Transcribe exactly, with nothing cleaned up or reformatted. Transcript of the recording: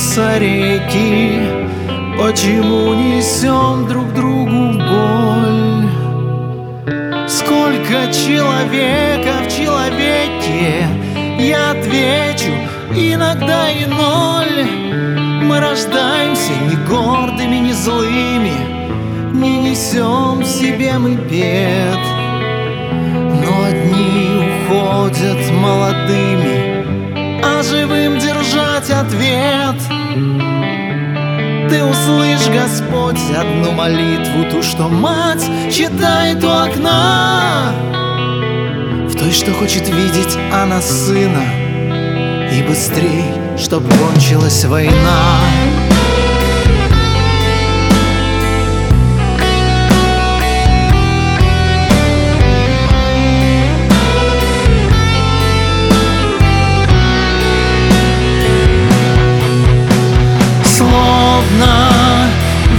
льются реки? Почему несем друг другу боль? Сколько человека в человеке? Я отвечу, иногда и ноль. Мы рождаемся не гордыми, не злыми, не несем в себе мы бед. Но одни уходят молодыми, а живым держать ответ. Ты услышь, Господь, одну молитву, ту, что мать читает у окна, в той, что хочет видеть она сына, и быстрей, чтоб кончилась война.